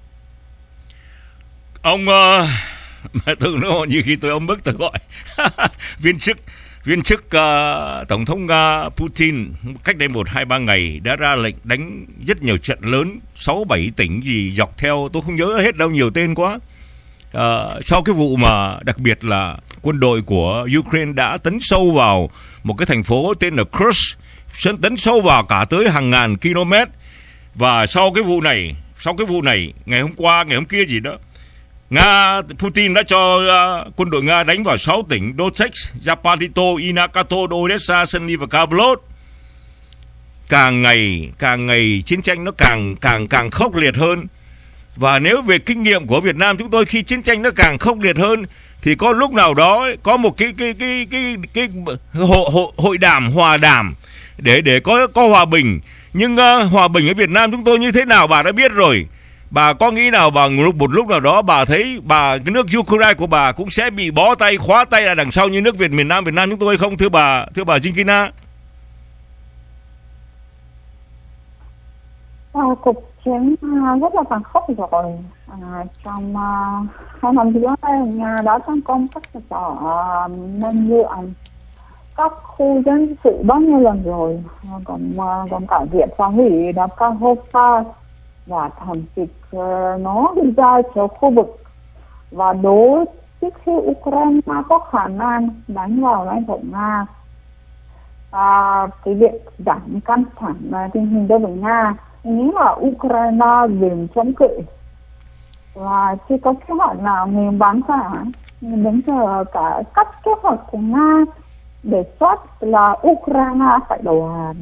Ông mà tưởng nó như khi ông Mức tôi gọi viên chức Tổng thống Nga Putin cách đây 1-2-3 ngày đã ra lệnh đánh rất nhiều trận lớn, 6-7 tỉnh gì dọc theo, tôi không nhớ hết đâu, nhiều tên quá. Sau cái vụ mà đặc biệt là quân đội của Ukraine đã tấn sâu vào một cái thành phố tên là Kursk, tấn sâu vào cả tới hàng ngàn km. Và sau cái vụ này ngày hôm qua, ngày hôm kia gì đó, Putin đã cho quân đội Nga đánh vào 6 tỉnh Donetsk, Zaporizhzhia, Inakato, Odessa, Sony và Kavlod. Càng ngày chiến tranh nó càng khốc liệt hơn. Và nếu về kinh nghiệm của Việt Nam chúng tôi, khi chiến tranh nó càng khốc liệt hơn thì có lúc nào đó có một cái hội đàm, hòa đàm để có hòa bình. Nhưng hòa bình ở Việt Nam chúng tôi như thế nào bà đã biết rồi. Bà có nghĩ nào một lúc nào đó bà thấy cái nước Ukraine của bà cũng sẽ bị bó tay, khóa tay là đằng sau như nước Việt Nam chúng tôi không, thưa bà Jinkina? Cuộc chiến rất là tàn khốc rồi. Trong 2 năm trước Nga đã tấn công các cơ sở nông nghiệp, các khu dân sự bao nhiêu lần rồi, còn cả việc phá hủy đập Kharkov và thảm kịch nó đi ra cho khu vực. Và đối với khi Ukraine có khả năng đánh vào lãnh thổ Nga, cái việc giảm căng thẳng tình hình đối với Nga nghĩa là Ukraine dừng chống cự và chưa có kế hoạch nào ngừng bắn cả. Đến giờ cả các kế hoạch của Nga đề xuất là Ukraine phải đầu hàng,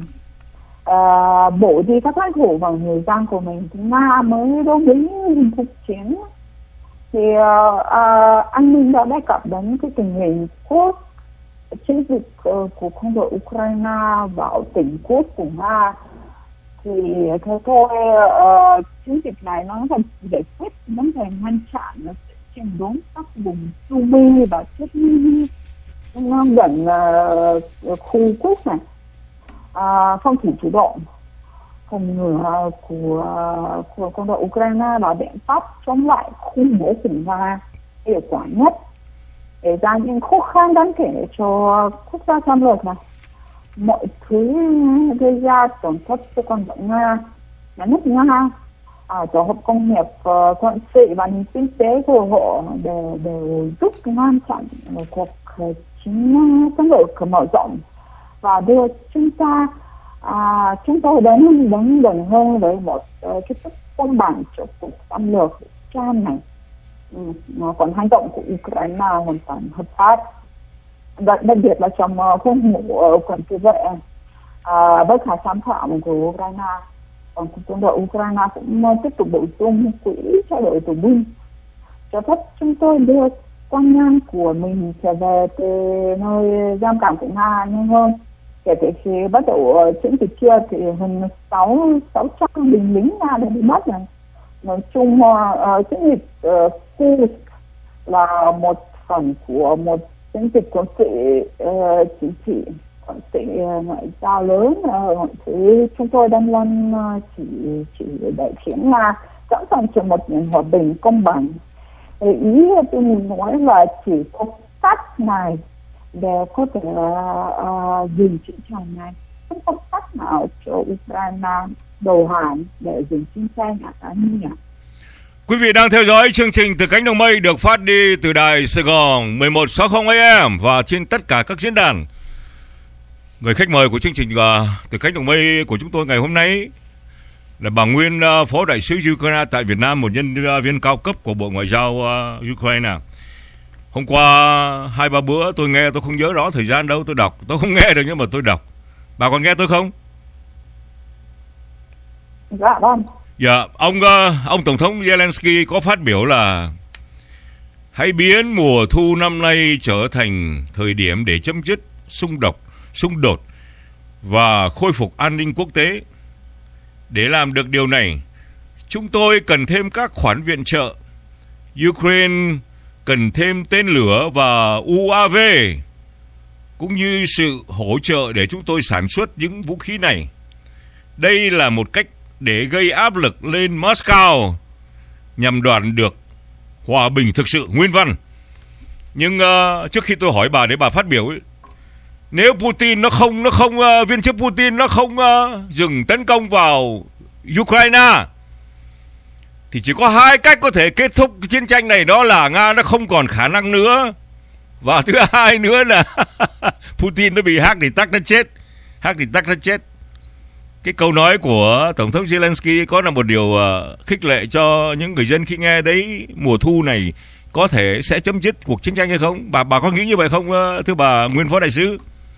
bổ đi các lãnh thổ và người dân của mình thì Nga mới đồng ý dừng cuộc chiến. Thì an ninh đã đề cập đến cái tình hình quốc chiến dịch của quân đội Ukraine vào tỉnh quốc của Nga. Thì theo tôi chiến dịch này nó là giải quyết vấn đề ngăn chặn chiến đốn các vùng Sumy và Chechnya gần khu quốc này, không chỉ chủ động phòng ngừa của quân đội Ukraine là biện pháp chống lại khủng bố của Nga hiệu quả nhất để ra những khó khăn đáng kể cho quốc gia xâm lược này. Mọi thứ gây ra tổn thất cho quân đội Nga, nhà nước Nga, tổ hợp công nghiệp, quân sự và nền kinh tế của họ đều giúp ngăn chặn cuộc chiến xâm lược mở rộng và đưa chúng tôi đến gần hơn với một cái thức công bằng cho cuộc xâm lược trang này. Còn hành động của Ukraine hoàn toàn hợp pháp, đặc biệt là trong khuôn khổ quân sự vệ với khả xâm phạm của Ukraine. Còn quân đội Ukraine cũng tiếp tục bổ sung quỹ trao đổi tù binh, cho phép chúng tôi đưa quân nhân của mình trở về từ nơi giam cầm của Nga nhanh hơn. Kể từ khi bắt đầu chiến dịch kia thì hơn 600 binh lính Nga đã bị bắt rồi. Nói chung chiến dịch Kursk là một phần của một chiến dịch quân sự chính trị, quân sự ngoại giao lớn. Mọi thứ chúng tôi đang luôn chỉ để khiến Nga sẵn sàng cho một nền hòa bình công bằng. Ý tôi muốn nói là chỉ có cách này để có thể dừng chiến tranh này, không có cách nào cho Ukraine đầu hàng để dừng chiến tranh như vậy. Quý vị đang theo dõi chương trình Từ Cánh Đồng Mây được phát đi từ đài Sài Gòn 1160 AM và trên tất cả các diễn đàn. Người khách mời của chương trình Từ Cánh Đồng Mây của chúng tôi ngày hôm nay là bà Nguyên, Phó Đại sứ Ukraine tại Việt Nam, một nhân viên cao cấp của Bộ Ngoại giao Ukraine. Hôm qua 2-3 bữa tôi nghe, tôi không nhớ rõ thời gian đâu, tôi đọc, tôi không nghe được nhưng mà tôi đọc. Bà còn nghe tôi không? Dạ vâng. Dạ, ông Tổng thống Zelensky có phát biểu là hãy biến mùa thu năm nay trở thành thời điểm để chấm dứt xung đột và khôi phục an ninh quốc tế. Để làm được điều này, chúng tôi cần thêm các khoản viện trợ. Ukraine cần thêm tên lửa và UAV, cũng như sự hỗ trợ để chúng tôi sản xuất những vũ khí này. Đây là một cách để gây áp lực lên Moscow nhằm đoạt được hòa bình thực sự nguyên văn. Nhưng trước khi tôi hỏi bà để bà phát biểu ấy, nếu Putin viên chức Putin nó không dừng tấn công vào Ukraine thì chỉ có hai cách có thể kết thúc chiến tranh này, đó là Nga nó không còn khả năng nữa, và thứ hai nữa là Putin nó bị hack thì tắc nó chết. Cái câu nói của Tổng thống Zelensky có là một điều khích lệ cho những người dân khi nghe đấy mùa thu này có thể sẽ chấm dứt cuộc chiến tranh hay không? Bà có nghĩ như vậy không, thưa bà nguyên phó đại sứ?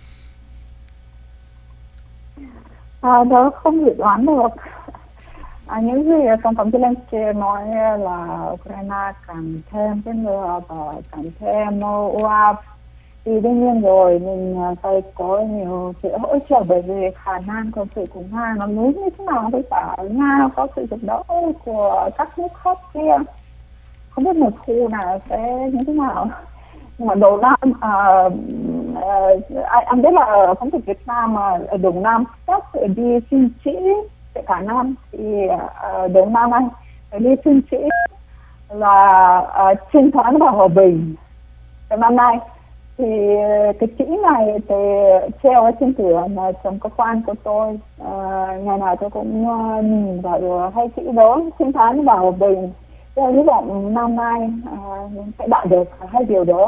Đó không dự đoán được. Những gì Tổng thống Zelensky nói là Ukraine cần thêm cái lửa và cần thêm UAV thì đương nhiên rồi mình phải có nhiều sự hỗ trợ, bởi vì khả năng quân sự của Nga nó lớn như thế nào, với cả Nga có sự giúp đỡ của các nước khác kia, không biết mùa thu này sẽ như thế nào. Nhưng mà đầu năm anh biết là phóng viên Việt Nam ở đầu năm sắp đi xin chỉ cả năm, thì đầu năm anh đi xin chỉ là chiến thắng và hòa bình. Năm nay thì cái chữ này thì treo ở trên cửa mà trong cơ quan của tôi, ngày nào tôi cũng nhìn vào hai chữ đó, chiến thắng và hòa bình. Tôi hy vọng năm nay sẽ đạt được hai điều đó.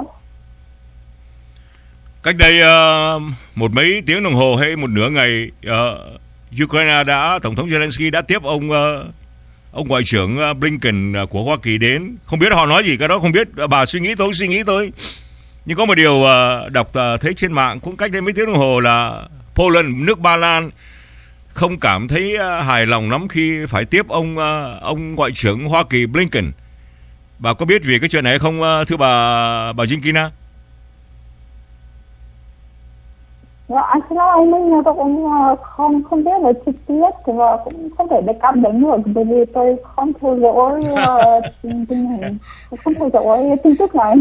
Cách đây một mấy tiếng đồng hồ hay một nửa ngày, Ukraine Tổng thống Zelensky đã tiếp ông Ngoại trưởng Blinken của Hoa Kỳ đến. Không biết họ nói gì cái đó không biết, bà suy nghĩ tôi. Nhưng có một điều đọc thấy trên mạng cũng cách đây mấy tiếng đồng hồ là Poland, nước Ba Lan, không cảm thấy hài lòng lắm khi phải tiếp ông Ngoại trưởng Hoa Kỳ Blinken. Bà có biết vì cái chuyện này không, thưa bà Jinkina? Anh xin lỗi anh, tôi cũng không biết về chi tiết và cũng không thể đề cập đến được, bởi vì tôi không theo dõi tin tức này.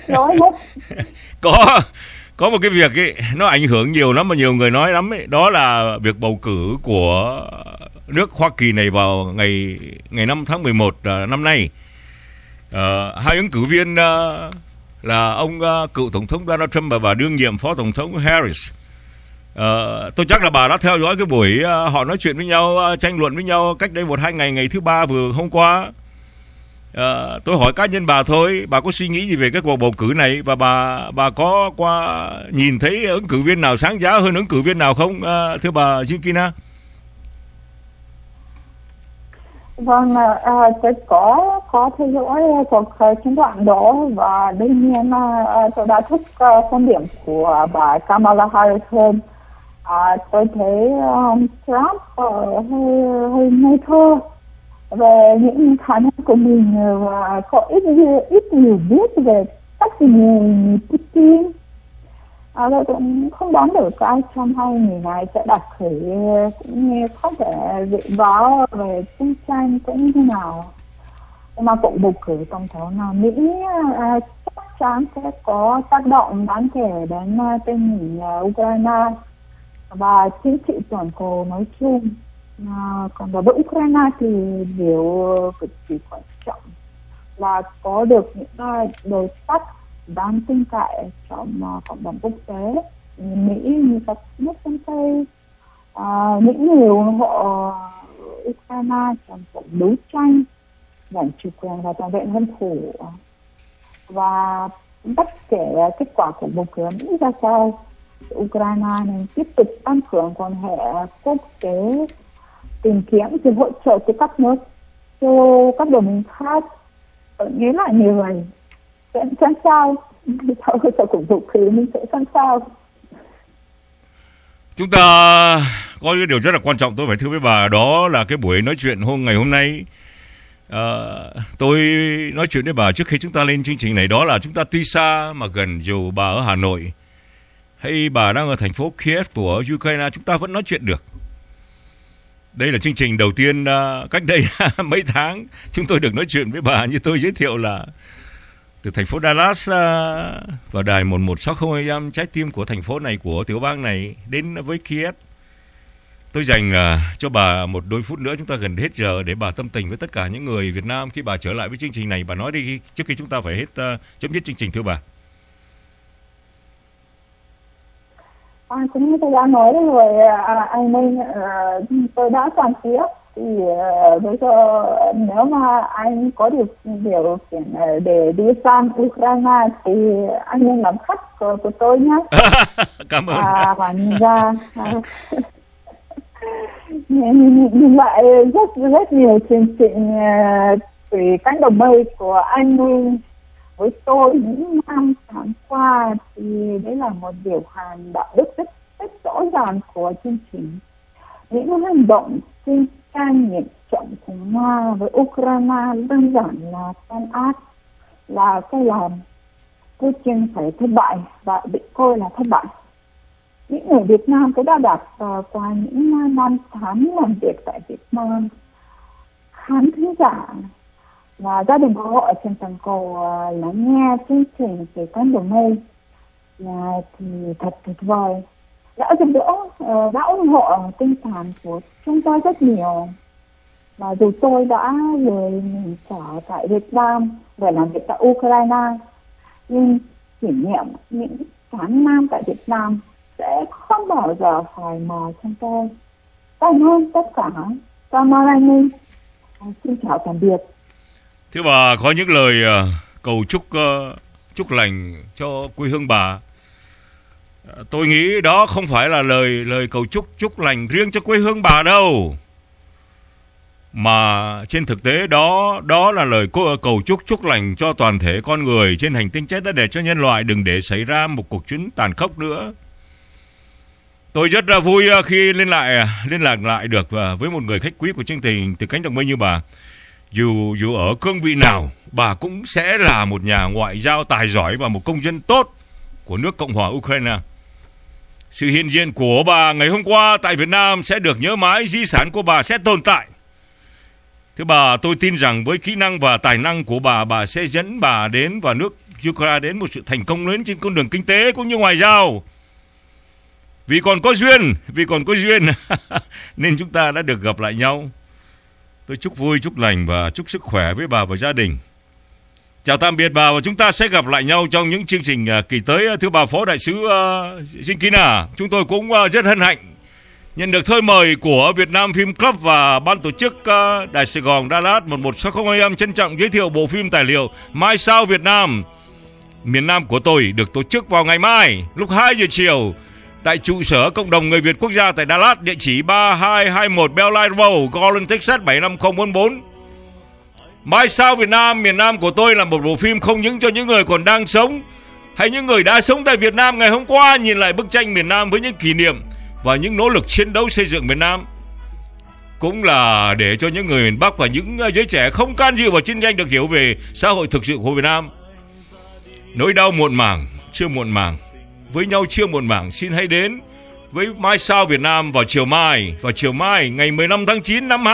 Có một cái việc ấy, nó ảnh hưởng nhiều lắm mà nhiều người nói lắm ấy, đó là việc bầu cử của nước Hoa Kỳ này vào ngày 5 tháng 11 năm nay. Hai ứng cử viên là ông cựu tổng thống Donald Trump và bà đương nhiệm phó tổng thống Harris. Tôi chắc là bà đã theo dõi cái buổi họ nói chuyện với nhau, tranh luận với nhau cách đây 1-2 ngày, ngày thứ ba vừa hôm qua. Tôi hỏi cá nhân bà thôi, bà có suy nghĩ gì về cái cuộc bầu cử này, và bà có nhìn thấy ứng cử viên nào sáng giá hơn ứng cử viên nào không, thưa bà Jinkina? Vâng, tôi có theo dõi cuộc chiến đoạn đó, và đương nhiên tôi đã thích quan điểm của bà Kamala Harris hơn. Tôi thấy Trump hơi ngây thơ về những khả năng của mình và có ít nhiều biết về cách người Putin. Tôi cũng không đoán được ai trong hai người này sẽ đạt khởi, cũng như không thể dự báo về chiến tranh cũng như thế nào. Nhưng mà cuộc bầu cử tổng thống Mỹ chắc chắn sẽ có tác động đáng kể đến tình hình Ukraine và chính trị toàn cầu nói chung. Còn đối với Ukraine thì điều cực kỳ quan trọng là có được những đối tác đáng tin cậy trong cộng đồng quốc tế, Mỹ như các nước phương Tây, những người ủng hộ Ukraine trong cuộc đấu tranh giành chủ quyền và toàn vẹn lãnh thổ. Và bất kể kết quả của bầu cử Mỹ ra sao, Ukraine nên tiếp tục tăng cường quan hệ quốc tế, tìm kiếm sự hỗ trợ từ các nước, cho các đồng minh khác. Nghĩ lại như vậy sẽ sẵn sàng, sau hỗ trợ của vũ khí mình sẽ sẵn sàng. Chúng ta có cái điều rất là quan trọng tôi phải thưa với bà, đó là cái buổi nói chuyện ngày hôm nay. Tôi nói chuyện với bà trước khi chúng ta lên chương trình này, đó là chúng ta tuy xa mà gần, dù bà ở Hà Nội hay bà đang ở thành phố Kiev của Ukraine, chúng ta vẫn nói chuyện được. Đây là chương trình đầu tiên cách đây mấy tháng chúng tôi được nói chuyện với bà, như tôi giới thiệu là từ thành phố Dallas vào đài 1160 AM, trái tim của thành phố này, của tiểu bang này, đến với Kiev. Tôi dành cho bà một đôi phút nữa, chúng ta gần hết giờ, để bà tâm tình với tất cả những người Việt Nam khi bà trở lại với chương trình này. Bà nói đi trước khi chúng ta phải chấm dứt chương trình, thưa bà. Cũng như tôi đã nói rồi, anh Minh, tôi đã toàn tiếp. Thì bây giờ nếu mà anh có điều kiện để đi sang Ukraine thì anh nên làm khách của tôi nhé. Cảm ơn. Và nhìn ra nhìn lại rất nhiều chương trình từ cánh đồng mây của anh Minh với tôi những năm tháng qua, thì đấy là một điều hành đạo đức rất rõ ràng của chương trình. Những hành động trên trang nghiêm trọng của Nga với Ukraine đơn giản là tan ác, là sai lầm. Putin phải thất bại và bị coi là thất bại. Những người Việt Nam tôi đã đọc qua những năm tháng làm việc tại Việt Nam, khán thính giả và gia đình của họ trên toàn cầu lắng nghe chương trình về cánh đồng mây thì thật tuyệt vời, đã giúp đỡ, đã ủng hộ tinh thần của chúng tôi rất nhiều. Và dù tôi đã rời mình trở tại Việt Nam để làm việc tại Ukraine, nhưng kỷ niệm những tháng năm tại Việt Nam sẽ không bao giờ phải mờ trong tôi. Cảm ơn tất cả. Cảm ơn anh Minh. Xin chào tạm biệt. Thưa bà, có những lời cầu chúc lành cho quê hương bà. Tôi nghĩ đó không phải là lời cầu chúc lành riêng cho quê hương bà đâu, mà trên thực tế đó là lời cầu chúc lành cho toàn thể con người trên hành tinh trái đất, để cho nhân loại đừng để xảy ra một cuộc chiến tàn khốc nữa. Tôi rất là vui khi liên lạc lại được với một người khách quý của chương trình từ cánh đồng mây như bà. Dù ở cương vị nào, bà cũng sẽ là một nhà ngoại giao tài giỏi và một công dân tốt của nước Cộng hòa Ukraine. Sự hiện diện của bà ngày hôm qua tại Việt Nam sẽ được nhớ mãi, di sản của bà sẽ tồn tại. Thưa bà, tôi tin rằng với kỹ năng và tài năng của bà sẽ dẫn bà đến và nước Ukraine đến một sự thành công lớn trên con đường kinh tế cũng như ngoại giao. Vì còn có duyên nên chúng ta đã được gặp lại nhau. Tôi chúc vui, chúc lành và chúc sức khỏe với bà và gia đình. Chào tạm biệt bà, và chúng ta sẽ gặp lại nhau trong những chương trình kỳ tới. Thưa bà Phó Đại sứ Zinkina, chúng tôi cũng rất hân hạnh nhận được thư mời của Việt Nam Film Club và ban tổ chức Đài Sài Gòn Dallas 1160 AM trân trọng giới thiệu bộ phim tài liệu Mai Sao Việt Nam, miền Nam của tôi, được tổ chức vào ngày mai lúc 2 giờ chiều tại trụ sở Cộng đồng Người Việt Quốc gia tại Dallas, địa chỉ 3221 Bellline Road, Garland, Texas 75044. Mai Sao Việt Nam, miền Nam của tôi là một bộ phim không những cho những người còn đang sống hay những người đã sống tại Việt Nam ngày hôm qua nhìn lại bức tranh miền Nam với những kỷ niệm và những nỗ lực chiến đấu xây dựng miền Nam, cũng là để cho những người miền Bắc và những giới trẻ không can dự vào chiến tranh được hiểu về xã hội thực sự của Việt Nam. Nỗi đau muộn màng chưa muộn màng, với nhau chưa muộn màng. Xin hãy đến với Mai Sao Việt Nam vào chiều mai ngày 15 tháng 9 năm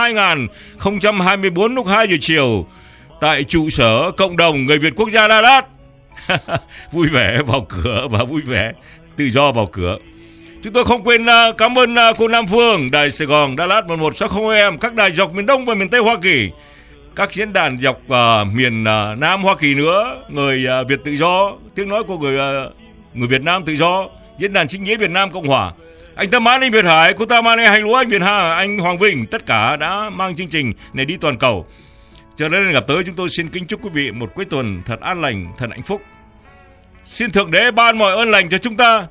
2024 lúc 2 giờ chiều tại trụ sở Cộng đồng Người Việt Quốc gia Dallas. Vui vẻ vào cửa và vui vẻ tự do vào cửa. Chúng tôi không quên cảm ơn cô Nam Phương, Đài Sài Gòn Dallas 1160 AM, các đài dọc miền Đông và miền Tây Hoa Kỳ, các diễn đàn dọc miền Nam Hoa Kỳ nữa, người Việt tự do, tiếng nói của người Việt Nam tự do, diễn đàn chính nghĩa Việt Nam Cộng hòa. Anh Tâm Mãn, anh Việt Hải, cô Tam An, anh Lúa, anh Việt Hà, anh Hoàng Vinh, tất cả đã mang chương trình này đi toàn cầu. Cho đến gặp tới, chúng tôi xin kính chúc quý vị một cuối tuần thật an lành, thật hạnh phúc. Xin Thượng Đế ban mọi ơn lành cho chúng ta.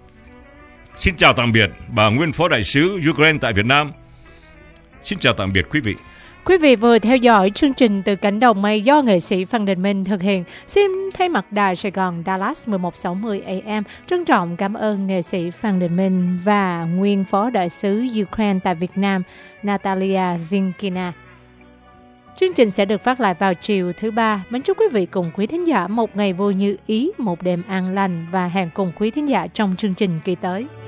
Xin chào tạm biệt bà nguyên Phó Đại sứ Ukraine tại Việt Nam. Xin chào tạm biệt quý vị. Quý vị vừa theo dõi chương trình Từ Cánh Đồng Mây do nghệ sĩ Phan Đình Minh thực hiện. Xin thay mặt Đài Sài Gòn Dallas 1160 AM trân trọng cảm ơn nghệ sĩ Phan Đình Minh và nguyên Phó Đại sứ Ukraine tại Việt Nam Natalia Zinkina. Chương trình sẽ được phát lại vào chiều thứ Ba. Mến chúc quý vị cùng quý thính giả một ngày vui như ý, một đêm an lành và hẹn cùng quý thính giả trong chương trình kỳ tới.